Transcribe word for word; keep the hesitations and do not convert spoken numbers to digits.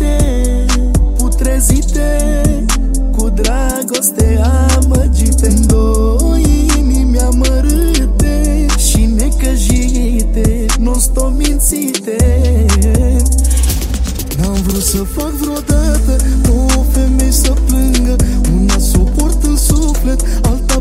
amărâte, putrezite, cu dragoste amăgite. Două inimi amărâte și necăjite, non-stop mințite. N-am vrut să fac vreodată două femei să plângă, una suport în suflet, alta